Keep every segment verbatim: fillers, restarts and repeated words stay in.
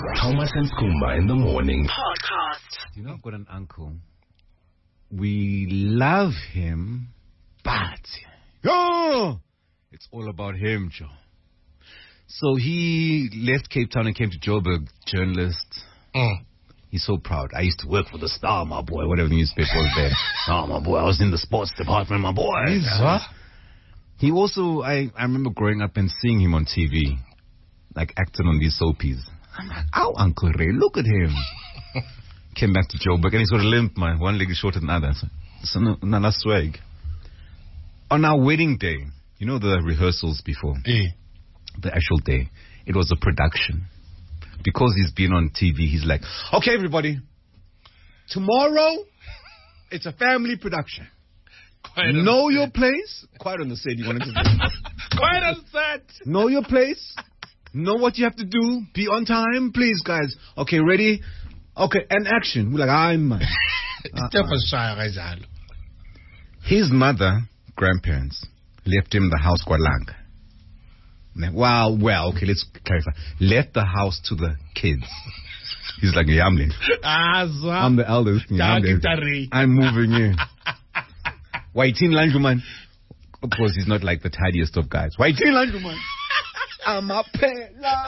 Thomas and Kumba in the morning. Podcast. You know, I've got an uncle. We love him, but oh, it's all about him, Joe. So he left Cape Town and came to Joburg, journalist. Mm. He's so proud. I used to work for the Star, my boy, whatever the newspaper was there. Oh, my boy, I was in the sports department, my boy. Uh, he also, I, I remember growing up and seeing him on T V, like acting on these soapies. I'm like, oh, Uncle Ray, look at him. Came back to Joburg and he's got a limp, man. One leg is shorter than the other. So, so no, no, no swag. On our wedding day, you know the rehearsals before? Eh. The actual day. It was a production. Because he's been on T V, he's like, okay, everybody, tomorrow, it's a family production. Quite know your place. Quite on the set, you wanted to say. Quite on set. Know your place. Know what you have to do. Be on time, please, guys. Okay, ready? Okay, and action. We're like, I'm man. Uh-uh. His mother, grandparents, left him the house quite long. Wow, well, okay, let's clarify. Left the house to the kids. He's like, yeah, I'm late. I'm the eldest. Yeah, I'm, late. I'm moving in. Waiting Landruman. Of course, he's not like the tidiest of guys. Waiting Landruman. I'm a pela.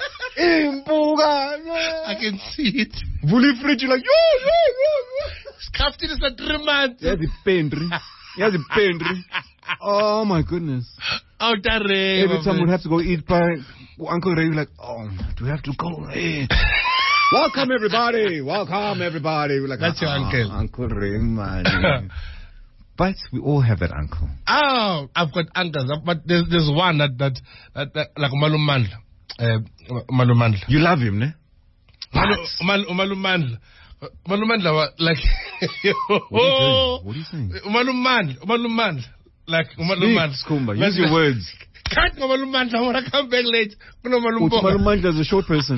I can see it. Bully fridge, like, yo, yo, yo, yo. Captain is a three months. He has a pendry. He has a pendry. Oh, my goodness. Oh, Ray, every time we'd have to go eat by Uncle Ray, like, oh, do we have to go? Hey. Welcome, everybody. Welcome, everybody. We're like, that's oh, your uncle. Uncle Ray, man. But we all have that uncle. Oh, I've got uncles. But there's, there's one that, that, that, that like Malum Mandla. Uh, Malum Mandla. You love him, ne? Malum Mandla. Malum Mandla, like... What are you doing? What are you saying? Malum Mandla. Malum Mandla. Like Malum Mandla. Kumba, use your words. Can't go Malum Mandla. I want to come back late. Malum Mandla is a short person.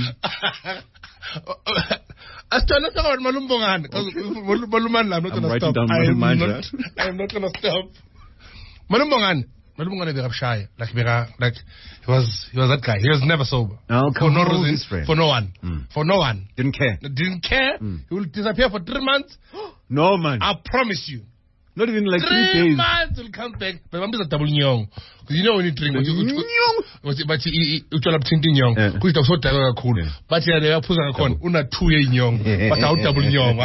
I still not talking about Malum Bongan. Malum Mandla, I'm not going to stop. Down I, am Mandla. not, I am not going to stop. Malum Bongan. Malum Bongan is shy. Like, like he was, he was that guy. He was never sober. Oh, for no reason. For no one. Mm. For no one. Didn't care. Didn't care. Mm. He will disappear for three months. No, man. I promise you. Not even like three, three days. months will come back. But I'm just a double nyong. Because you know when you drink, but you but you tell up tinting nyong. Because it's so cool. But you are putting a con. Una two nyong. But out double nyong.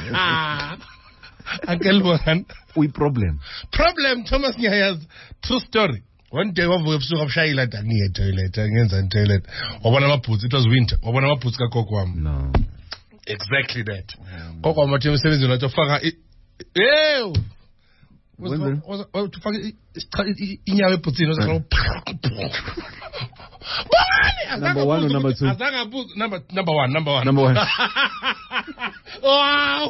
Uncle Mohan. We problem. Problem. Thomas Nyahya's true story. One day, we have to have shy like that near toilet, against the toilet. Or one of my puts, it was winter. Or one of my puts got cocoam. No. Exactly that. Cocoam, what you said is not to fuck. Ew! Was was was to fuck in your putin number one or number two? Number number one, number one. Number one. Wow!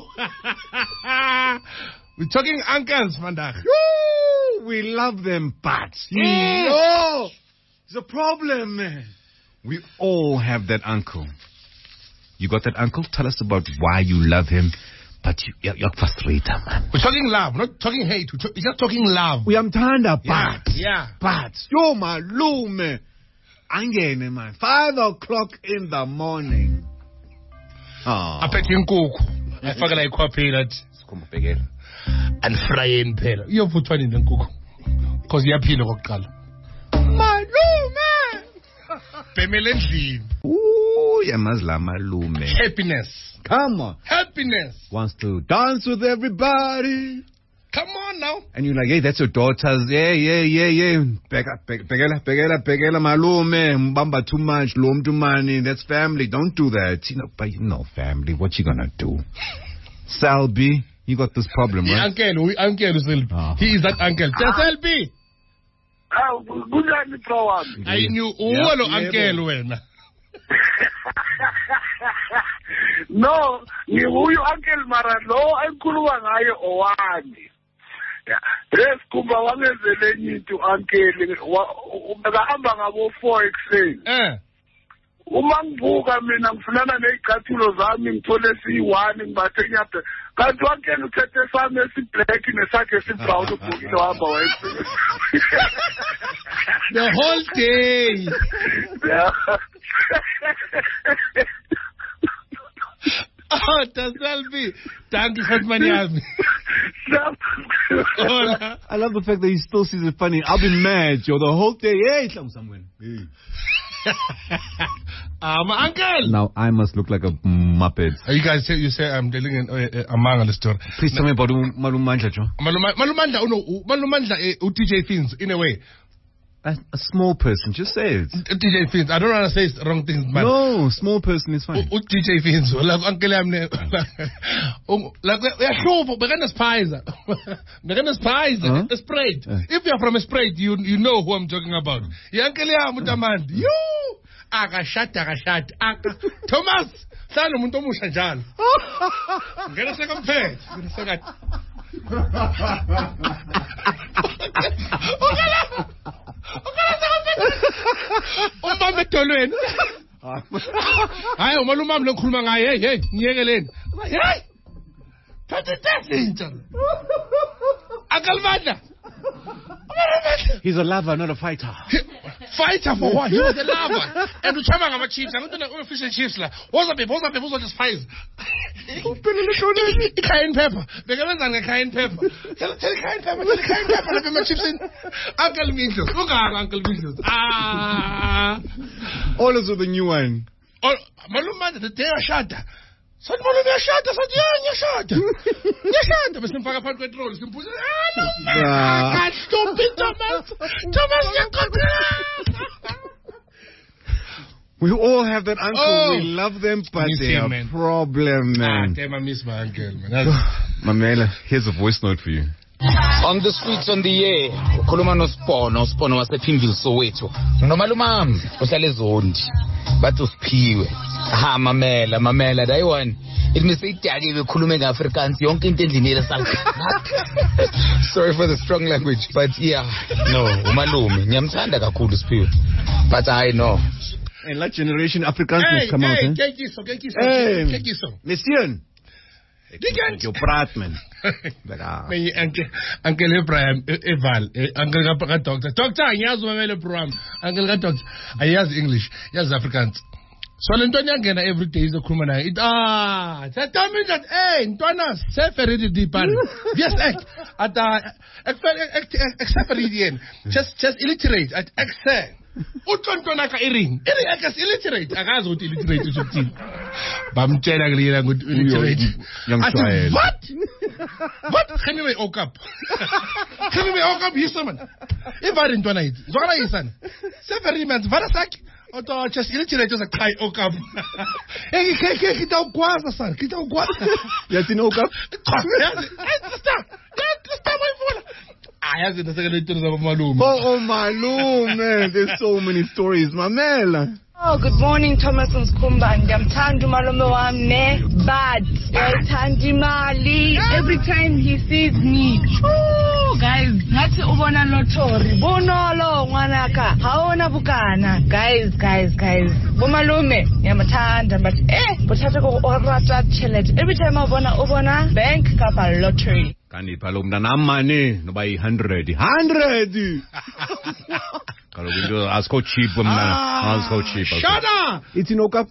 We're talking uncles, Vandag. We love them, but mm. no, it's a problem, man. We all have that uncle. You got that uncle? Tell us about why you love him. But you, you're, you're frustrated, man. We're talking love, we're not talking hate. We're, we're just talking love. We am tanda, yeah. but yeah, but yo, my lume, angene, man. Five o'clock in the morning. Oh. I bet you cook. I forget like copy that. And fry in pale. You put one in the cook. Because you're peel of color. My lume. Pemelendine. Ooh, yeah, mazla, my lume. Happiness. Come on. Happiness. Wants to dance with everybody. Come on now. And you're like, hey, that's your daughter's. Yeah, yeah, yeah, yeah. Pegela, pegela, pegela, pegela, malume. Mbamba too much. Lom too money. That's family. Don't do that. You know, but you know, family. What you gonna do? Selby, you got this problem, right? Yeah, uncle, we, uncle Selby. Uh-huh. He is that uncle. Just Selby. Oh, good luck, Mitro. I knew all of uncle when. No, ngibuyo uncle mara lo enkhuluma ngaye owani. Yeah. Yes, kuba wangenzele into uncle ubekahamba ngabo four ekseni. Eh. uma ngibuka mina ngifulana nezicathulo zami ngithole siyi-one ngibathe ngiyabhe kanti wankele uthethe sami esi-black nesakhe esi-brown ubhukile wahamba waye The whole day. Oh, Tasalbi. Thank you for money. I love the fact that he still sees it funny. I'll be mad, yo, the whole day. Hey, somewhere. Hey. Um, uncle. Now I must look like a muppet. You guys say you say I'm telling an, uh, a man story. Please tell me about Malumandla, Joe. Malumandla, oh no, Malumandla, uh, T J Fins, in a way. A, a small person, just say it. T J Fins, I don't want to say wrong things, man. No, small person is fine. T J Fins, like Uncle I'm like we're sure, we're gonna spies. We're gonna spies. A sprite. If you're from a sprite, you you know who I'm talking about. Uncle I'm with a man. You. Akashat, akashat, akashat. Thomas, sano muntu musha njalo. Ngena second page. Ngena second. Ukala. Ukala second page. Umbambe dolweni. Hayi umalumami lo ngikhuluma ngaye. Hey, hey, ngiyekeleni. Hey. Thathe thathe. Akalvanda. He's a lover, not a fighter. Fighter for what? He was a lover. And we talk about chiefs. I'm going to fish and chiefs. What's up, what's up, what's up, just spies. Cayenne pepper. They're going to cayenne pepper. Tell tell cayenne pepper, tell cayenne pepper. Let me my chips in. Uncle Mintos. Look at Uncle Mintos. Ah. All is with the new one. Oh, Malumanda, the day I shot. Sathi bona uyashada sathi ya ngiyashada ngiyashada bese mfaka phansi petrol simbuza ah stupid Thomas Thomas yakhokhela. We all have that uncle. Oh. We love them, but they are a problem, man. Ah, damn, I miss my uncle, man. Mamela, here's a voice note for you. On the streets on the air, ukhuluma noSpono, uSpono wasePimville Soweto. Nomalumami uhlala eZondi. Bathi usiphiwe. Ha mamela, mamela dayiwani. It means idake bekhuluma ngeAfrikaans yonke into endlini yesakhe. Sorry for the strong language, but yeah, no, umalume ngiyamthanda kakhulu uSiphiwe. But I know. And that generation Afrikaans hey, must come hey, out, eh? Kyk hierso, kyk hierso. Hey, kyk hierso. Mesien. Kyk jou praat man. Nee, Uncle Uncle Abraham, Eval, Uncle ka doctor. Doctor, ngiyazi mamele program. Uncle ka doctor. Ayazi English, yazi Afrikaans. So le ntwana yangena every day izokhuluma naye. It ah, tell me that hey, ntwana seferidi dipana. Yes, ek. At exceferidi. Just just illiterate at excel. Utontona ka iring. Iring akas illiterate. Akazi ukuthi illiterate usukuthini. Bamtshela kulena ukuthi illiterate. Young What? What? Can you oak up? Can you oak up hisa man? Ivari ntwana yithi. Zwana yisana. Seferidi man vara saki. Oto just illiterate just a kai oak up. Hey, ke ke kita ukwaza sana. Kita ukwaza. Yathi no oak up? Yathi. Stop. Yathi stop my phone. I have the second of Malum. Oh, oh, Malum, man. There's so many stories, Mamela. Oh, good morning, Thomas and Skumba. Ngiyamthanda umalume wami ne, but ngiyayithanda imali. Every time he sees me, oh, guys, ngathi ubona lotori, bonolo ngwanaka, haona bukana. Guys, guys, guys. Bomalume, ngiyamthanda, but eh, bothatha ko orata chelet. Every time ubona ubona bank kapa lottery. Kani phalo mntana mane noba yi one hundred. one hundred. Kaloku into asikho cheap mna. Asikho cheap. Shut up. It's in Okap.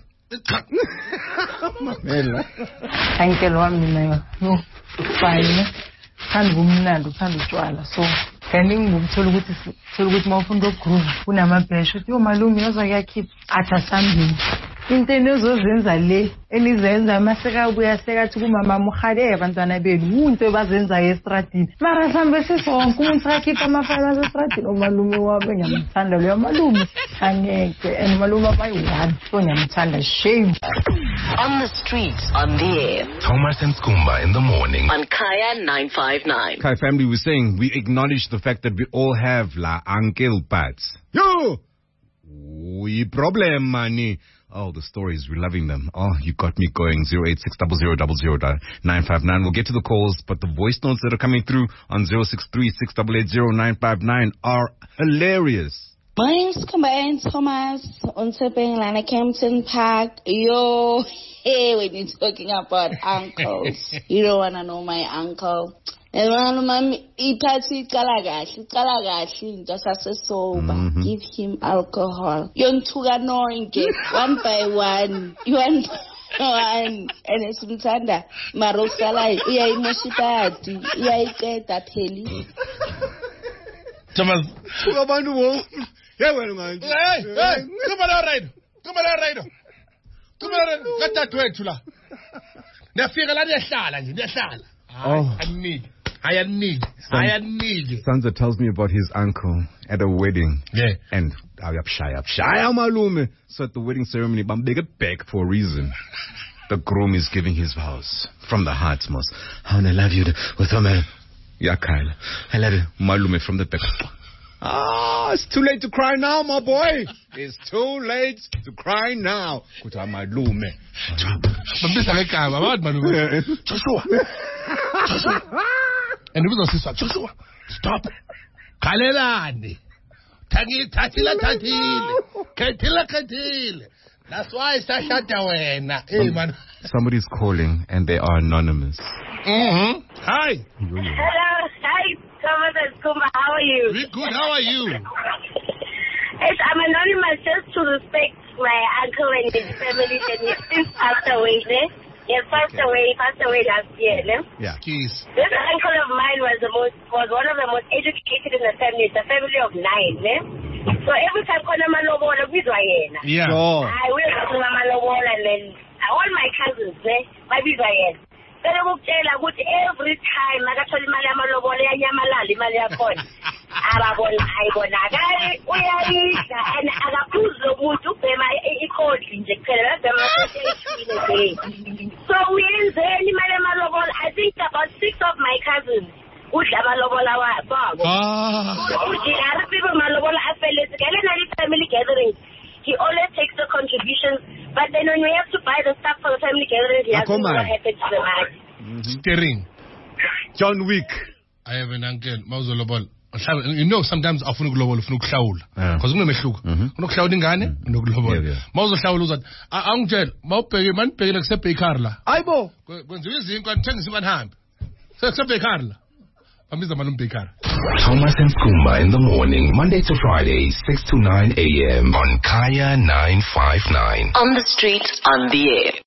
Uncle wami mina no fine. Thanda kumnandi uthanda utshwala. So kanti ngikuthola ukuthi thola ukuthi mawufunda ukugroove kunamabhesha uthi yo malume yaza kuyakhipha atha sambini. Into enozozenza le enizenza maseka ubuya sekathi kumama mukhale abantwana benu into bazenza estradini mara hlambe sisonke umuntu akhipha amafana estradini omalume wabe ngiyamthanda lo malume angeke and malume bayi-one so ngiyamthanda shame. On the streets, on the air. Thomas and Skumba in the morning. On Kaya nine five nine. Kai family was saying we acknowledge the fact that we all have la uncle pats. Yo! We problem money. Oh, the stories, we're loving them. Oh, you got me going. zero eight six zero zero zero zero nine five nine. We'll get to the calls, but the voice notes that are coming through on zero six three six eight eight zero nine five nine are hilarious. My name's Combine Thomas on Lana Kempton Park. Yo, hey, when you're talking about uncles, you don't want to know my uncle. And one mommy, he party kalagashi, kalagashi, just as a sober. Give him alcohol. Yon tuga noinke, one by one, one by one. And it's mtanda, marosalai, iya imoshipati, iya iketa peli. Thomas. Yeah, well, man. Hey, hey, come on, all right. Come on, all right. Come on, got that way, Tula. They're figuring out they're shala. Oh. I need. I need. I need. Sansa tells me about his uncle at a wedding. Yeah. And I am shy, I'm shy, I'm malume. So at the wedding ceremony, but they get back for a reason. The groom is giving his vows from the heart, most. I wanna love you with a man. Yeah, Kyle. I love you, malume, from the back. Ah, it's too late to cry now, my boy. It's too late to cry now. Kuta malume. Joshua. Joshua. And we don't say Joshua. Stop. Kalelani. Tagi tatila tatile. Katila katile. That's why it's a shut away. Hey, man. Somebody's calling and they are anonymous. Mm-hmm. Hi. Hello. Hi. Thomas and Kumba, how are you? Very good. How are you? Yes, I'm anonymous just to respect my uncle and his family. And he since passed away. Ne? He passed okay. away. He passed away last year. Ne? Yeah. Keys. This uncle of mine was the most was one of the most educated in the family. It's a family of nine. Ne? So every time Kona Malobola with Wayena. Yeah. Oh. I will go to Malobola and then all my cousins, ne? My big Wayena. Every time nakathola imali yamalobolo yanyamalala imali yakhona ababona ayibonakali uyayidla and akaphuzi lomuntu ubhema ikhodi nje kuphela babhema nje. So uyenzeni imali yamalobolo? I think about six of my cousins udla amalobola wabo. Ah. Uthi arisibe amalobola afelezi kele nali family gatherings. He always takes the contributions, but then when we have to buy the stuff for the family gatherings, he has to know what happens to the money. Mm-hmm. Steering. John Wick. I have an uncle, Mauzolobol. You know, sometimes I feel global, I feel shaul. Because I'm going to look. I'm not shouting Gane, no global. Mauzo shaul was that. Uncle, Maupe, man, pay except pay Carla. Aibo. When you see him, can tell one hand. So except pay Carla. I'm Mister Manum Pekar. Thomas and Kumba in the morning, Monday to Friday, six to nine a.m. on Kaya nine five nine. On the street, on the air.